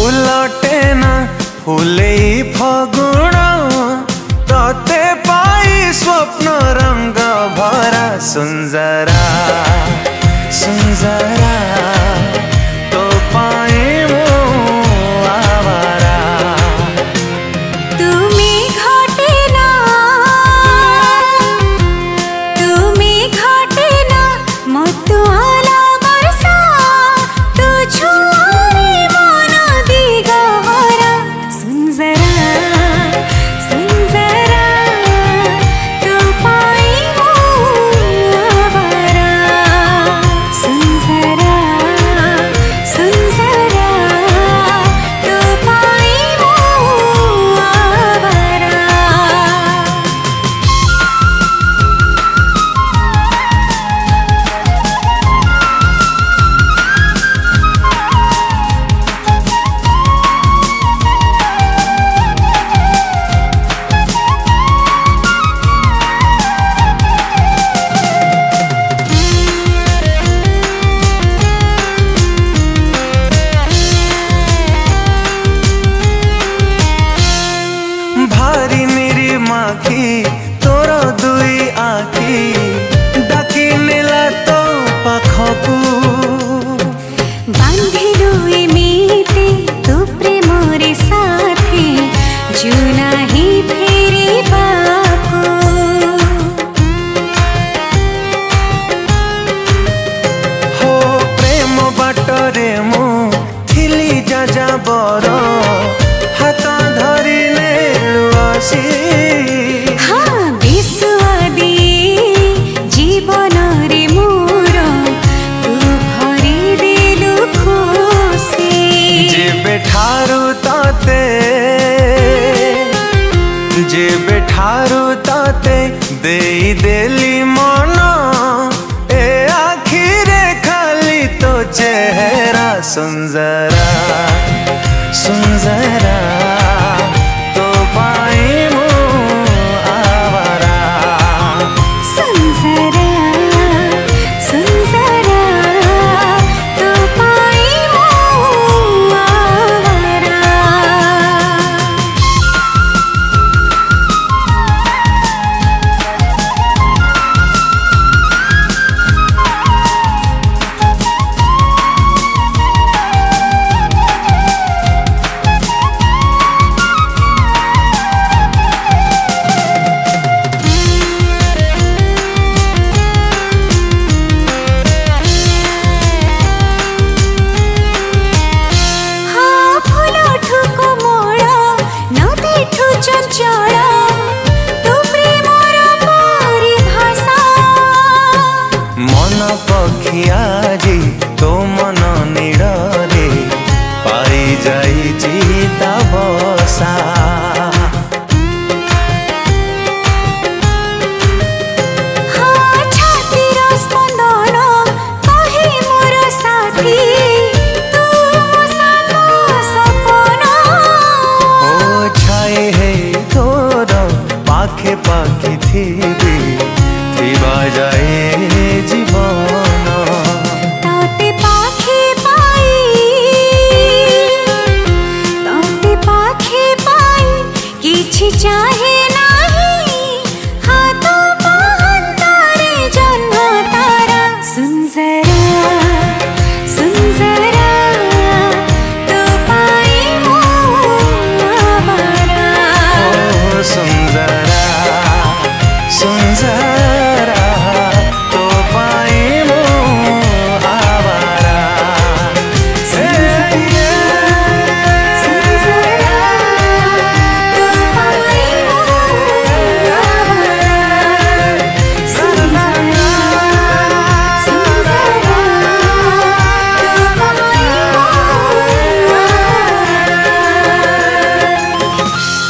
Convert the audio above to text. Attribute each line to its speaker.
Speaker 1: फुलटे ना फुले फगुण तते पाई स्वप्न रंग भरा सुंजरा सुंजरा तो पाए मो आवारा
Speaker 2: तुम्हें घटे ना मतुआला बरसा तू छुआए मन दिगहरा सुंजरा सुंजरा तो पाई मो आवारा सुंजरा सुंजरा तो पाई मो आवारा।
Speaker 1: भारी मेरी माखी तोर दुई आखी डाकी नेला तो पाखकू
Speaker 2: बांधिलु एमिति तू प्रेमरे साथी जो नाही फेरिबाको
Speaker 1: हो प्रेम बाटरे मु थिली जा बर हाथ धरी नेलु आसी
Speaker 2: हाँ विश्वादी जीवन रे मोर तू भरी देलु खुशी
Speaker 1: जेबे ठारू ताते देई देली मन ए आखिरे खाली तो चेहरा सुंजरा सुंजरा।